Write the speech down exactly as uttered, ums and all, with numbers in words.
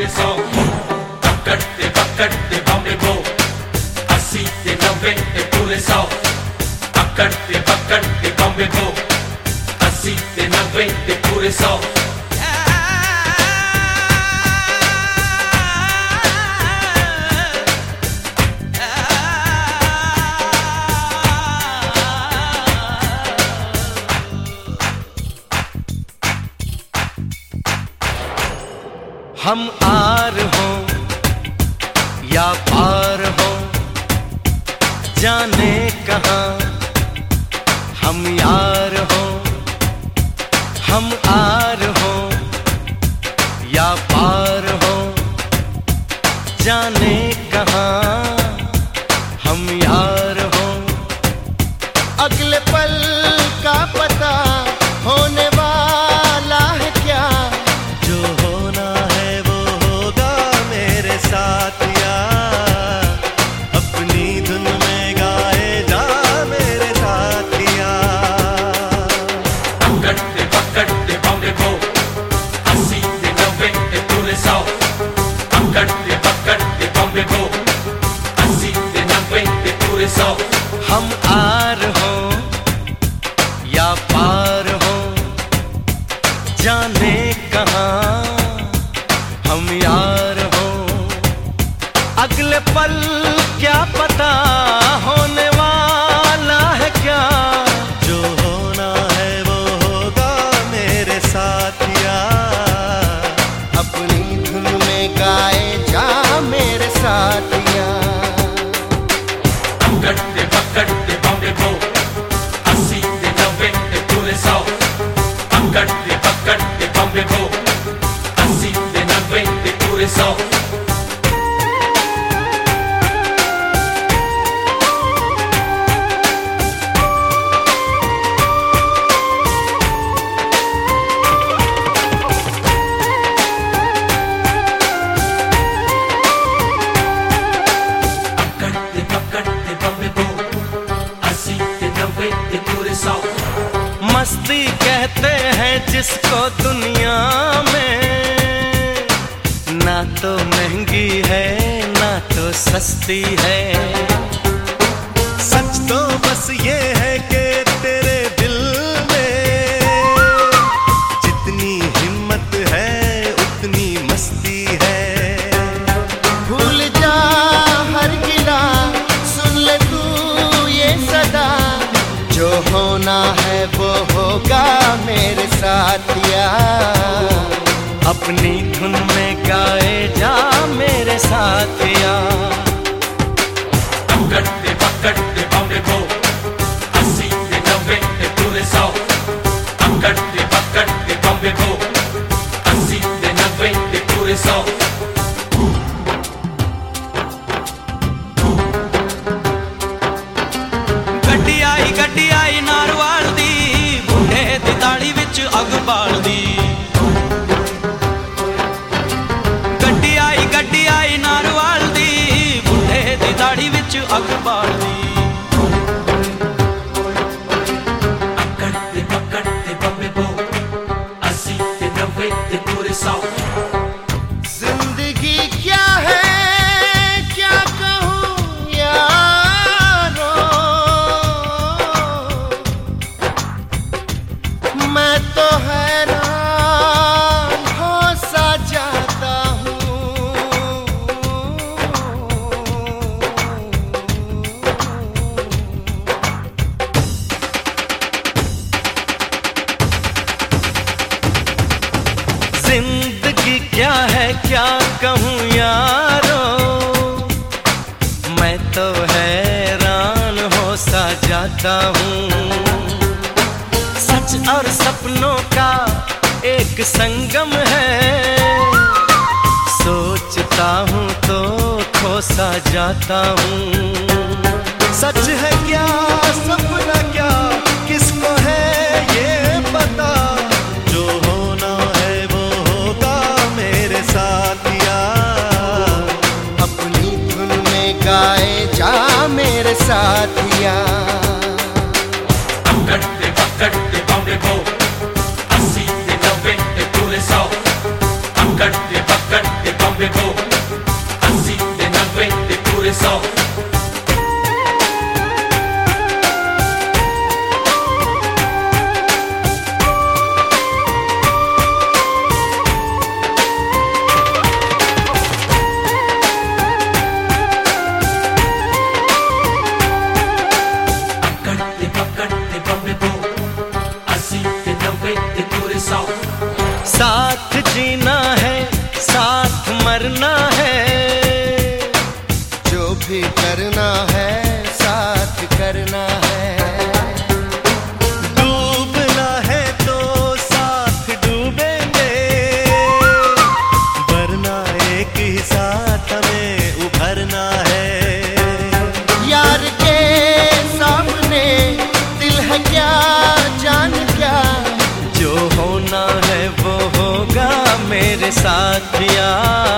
pure só. Pacarte, pacarte, bombe bo. Assim te não vem é pure só. Pacarte, pacarte, bombe bo. Assim te não vem é pure só. हम are हों या पार हों, जाने कहाँ हम यार हों। हम आर हों या पार हों, जाने कहाँ हम यार हों। अगले पल का पता होने वाला है क्या, जो होना है वो होगा मेरे साथिया। अपनी धुन में गाए जा मेरे साथिया। Pacarte, pacarte, bombe bo. Assim te não vem é pure só. Pacarte, pacarte, bombe bo. Assim te não vem é pure só. हम आर हों या पार हों, जाने कहाँ हम यार हों। अगले पल क्या पता होने वाला है क्या, जो होना है वो होगा मेरे साथिया। अपनी धुन में गाए जा मेरे साथिया। Pacarte, pacarte, bombe bo. Assim te não vem é pure só. Pacarte, pacarte, bombe bo. Assim te não vem é pure só. Pacarte, pacarte, bombe bo. Assim te não vem é pure só. मस्ती कहते हैं जिसको दुनिया में, ना तो महंगी है ना तो सस्ती है। सच तो बस ये है कि तेरे दिल में जितनी हिम्मत है उतनी मस्ती है। भूल जा हर गिला, सुन ले तू ये सदा, जो होना है वो होगा मेरे साथिया। अपनी धुन में गाए जा मेरे साथिया। Pacarte, pacarte, bombe bo. Assim te não vem é pure só. Pacarte, pacarte, bombe bo. Assim te não vem é pure só. ਗੱਡੀ ਆਈ ਗੱਡੀ ਆਈ ਨਾਰਵਾਲ ਦੀ, ਬੁੱਢੇ ਦੀ ਤਾਲੀ ਵਿੱਚ ਅੱਗ ਬਾਲਦੀ। ਗੱਡੀ ਆਈ ਗੱਡੀ ਆਈ ਨਾਰਵਾਲ ਦੀ, ਬੁੱਢੇ ਦੀ ਤਾਲੀ ਵਿੱਚ ਅੱਗ ਬਾਲਦੀ। Pacarte, pacarte, bombe bo. Assim te não vem é pure só. जिंदगी क्या है क्या कहूँ यारो, मैं तो हैरान हो सा जाता हूँ। जिंदगी क्या है क्या कहूँ यारो, मैं तो हैरान हो सा जाता हूँ। सच और सपनों का एक संगम है, सोचता हूँ तो खो सा जाता हूँ। सच है क्या सपना क्या, किसको है ये पता, जो होना है वो होगा मेरे साथिया। अपनी धुन में गाए जा मेरे साथिया। Pacarte, pacarte, bombe bo. Assim te não vem é pure só. Pacarte, pacarte, bombe noventa pure so. साथ जीना है साथ मरना है, जो भी करना है साथ करना है। डूबना है तो साथ डूबेंगे, वरना एक ही साथ हमें उभरना है। यार के सामने दिल है क्या जान क्या, जो होना है वो होगा मेरे साथ यार।